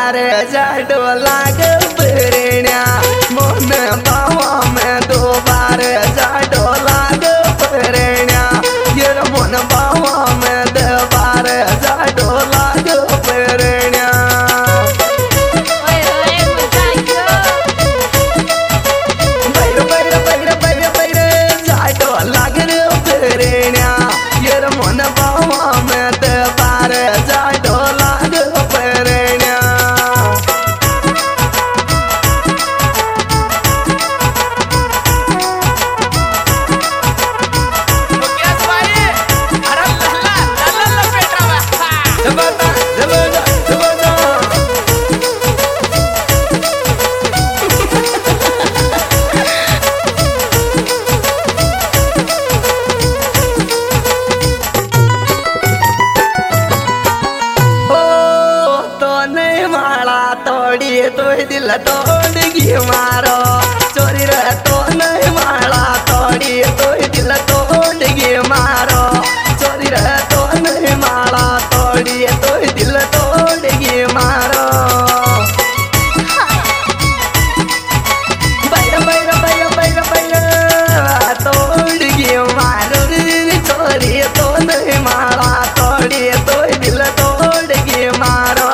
बारे जाडो लाग परेण्या मोन बावा में दो बारे जाडो लाग परेण्या ये मोन बावा में दो बारे जाडो लाग परेण्या बैर बैर बैर बैर बैर जाडो लाग परेण्या ये मोन बावा में दो बारे जाडो लाग परेण्या तो दिल तोड़ गी मारो चोरी रे तो नहीं माला तोड़ी तो दिल तोड़ गी मारो चोरी रे तो नहीं माला तोड़ी तो दिल तोड़ गी मारो बैर बैर बैर बैर बैर तोड़ गी मारो चोरी तो नहीं माला तोड़ी तो दिल तोड़ गी मारो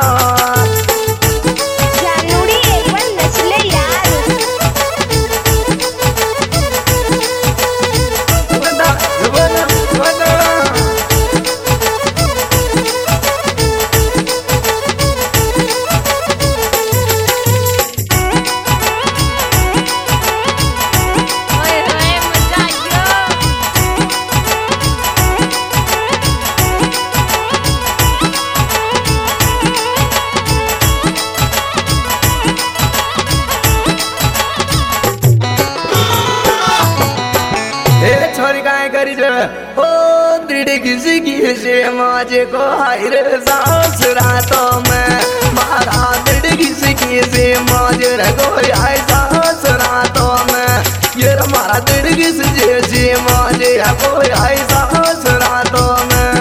छोरी काय करी हो दृढ़ किसी माजे को हायर सास रातों में मारा दृढ़ किसी माजे को हाय सास रातों में ये हमारा दृढ़ किसी माजे को हाय सास रातों में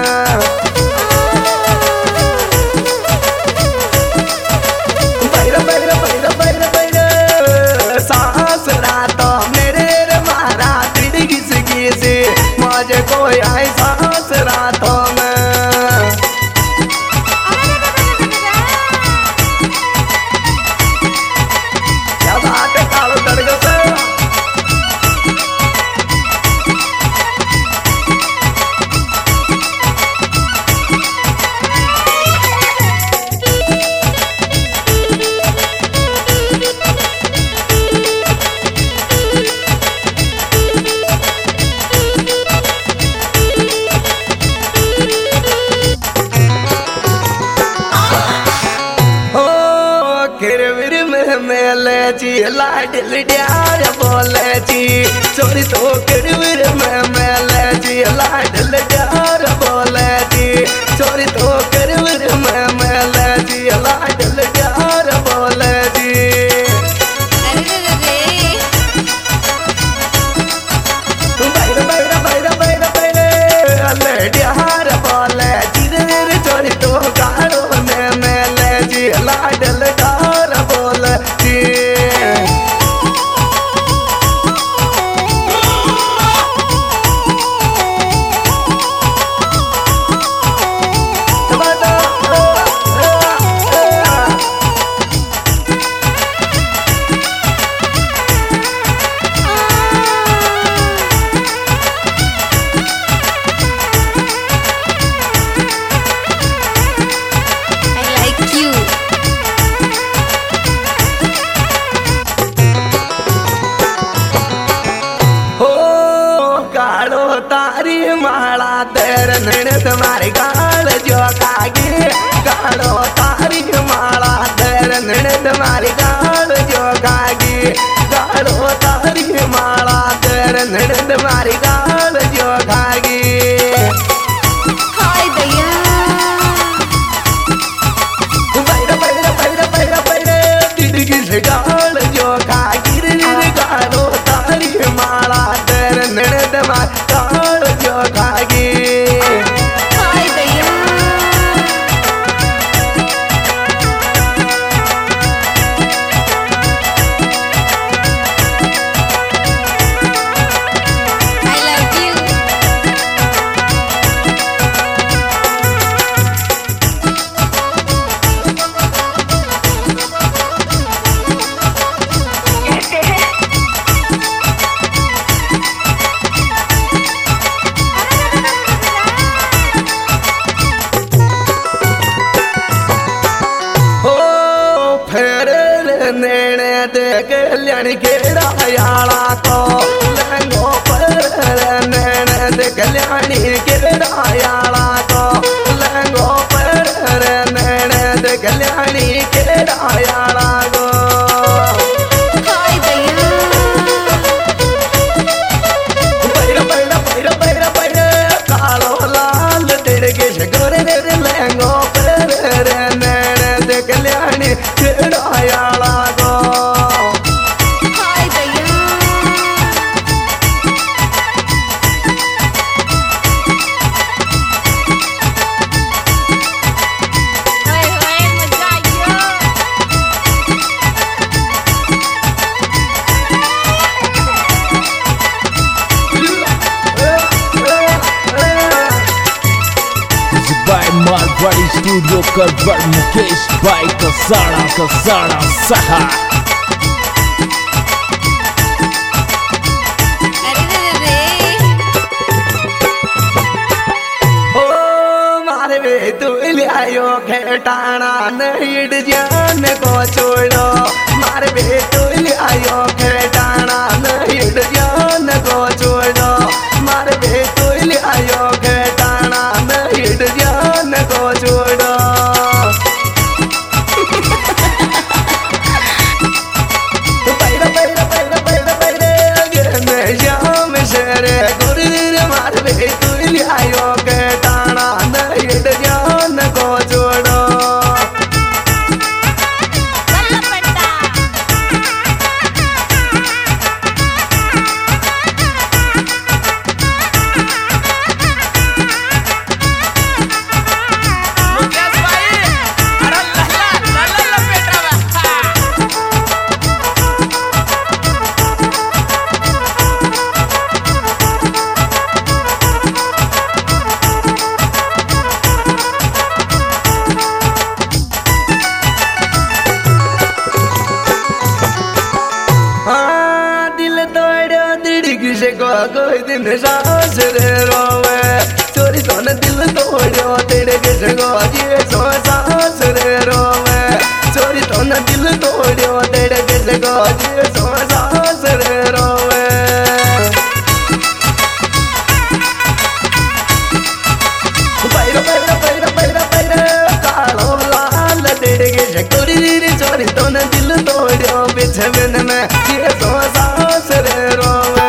बैर बैर बैर बैर बैर सास रातों मेरे मारा दृढ़ से मुझे कोई ऐसा रातों में क्या बात है कालो दर्द से मेले जी लाडल ड्यार बोले जी चोरी तो किरविर में मेले जी लाडल ड्यार बोले जी चोरी तो किरविर में मेले जी लाडल ड्यार बोले जी बैर बैर बैर बैर बैर ड्यार बोले जी चोरी तो गाड़ो में मेले जी लाडल ड्यार बोले जी माला तेर नैन तुम्हारी गाल जो कागे गालो तारी माला तेर नैन तुम्हारी गाल जो कागे गालो तारी माला तेर नैन तुम्हारी गाल जो कागे हाय भैया बैर बैर बैर बैर बैर दिल से गाल जो कागे गालो तारी माला तेर नैन तुम्हारी गाल जो कागे हाय भैया कल्याण केड़ा याला को लहंगो पर नैन दे कल्याणी केड़ा याला को लहंगो पर नैन दे कल्याणी केड़ा याला को कालो लाल तिड़के गोरे लहंगो पर नैन दे कल्याणी केड़ा याला को मारवाड़ी स्टूडियो करवर मुकेश भाई कसाड़ा सहा मारे तू लियायो खेटाना नहीं जान को छोड़ो मारे तू लियायो खेटाना नहीं जान को छोड़ो मारे तू लियायो खेटाना नहीं जान को छोड़ो श्याम शेरे गुरुर मारे तू लियायो खेटाना नहीं जान को छोड़ो कोई दिन सांस रे रोवे चोरी तो न दिल तोड़ो तेरे किसे को ये सो सांस रे रोवे चोरी तो न दिल तोड़ो तेरे किसे को ये सो सांस रे रोवे पैरा कालो लाल तेरे किसे कोरी चोरी तो न दिल तोड़ो पीछे में ये सो सांस रे रोवे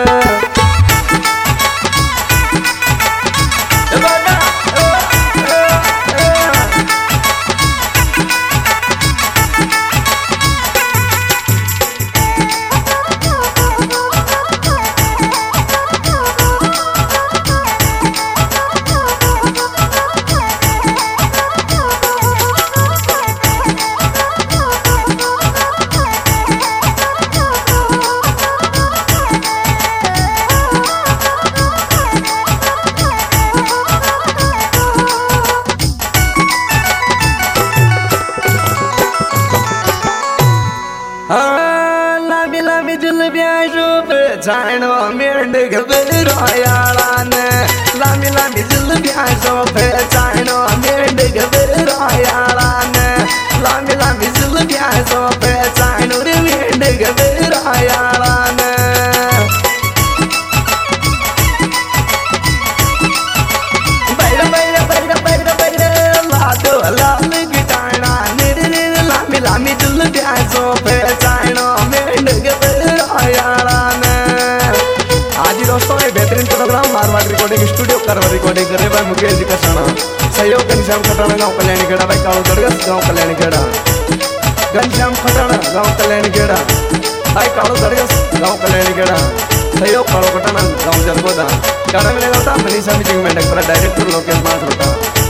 लामी जुलबिया रूप जानो मेंढ घबरायाला ने लामी जुलबिया रूप जानो मेंढ घबरायाला ने लामी जुलबिया रूप जानो रे मेंढ घबरायाला ने बैरा लादो लाल गिटाना निरे लामी जुलबिया रूप जानो आज दोस्तों ये बेहतरीन प्रोग्राम मारवाड़ रिकॉर्डिंग स्टूडियो करवर रिकॉर्डिंग कर रहे भाई मुकेश जी का साना सहयोग घनश्याम खटाना गाँव कल्याणी खेड़ा भाई कालो दरगस गाँव कल्याणी खेड़ा घनश्याम खटाना गाँव कल्याणी खेड़ा भाई कालो दरगस गाँव कल्याणी खेड़ा सहयोग कालो खटाना गाँव जरगोदा काड़ा में लगा मनीषा मीटिंग में डायरेक्टर लोकेश मानसरोटा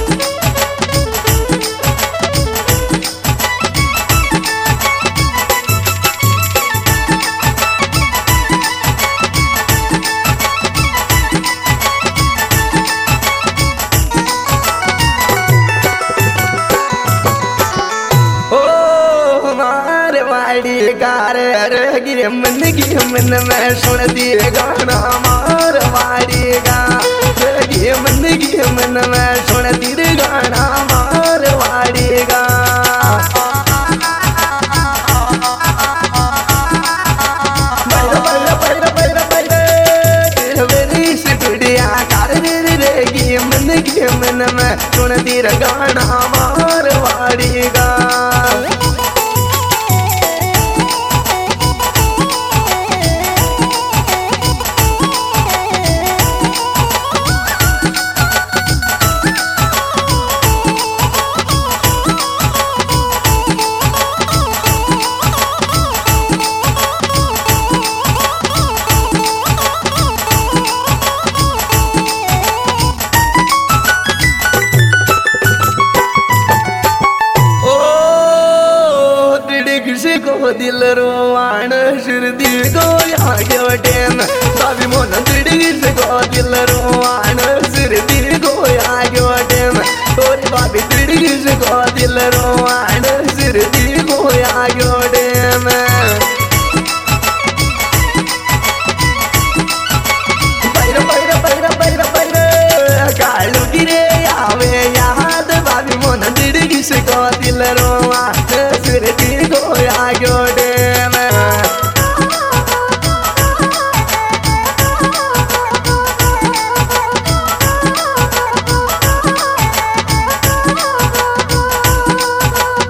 कार रे मन में सुन दिए गाना मारवाड़ी गा मन में सुन दिए गाना मारवाड़ी गा से को दिल रोवाण शिरदी को या टेन बाबी मोन दिड़गी से को दिल रोवाण शिरदी को या टेन और बाबी दिड़गी से को दिल रोवाण शिरदी को या टेन कालू गिरे आवे याद बाबी मोन दिड़गी से को दिल रोवा शिरदी को या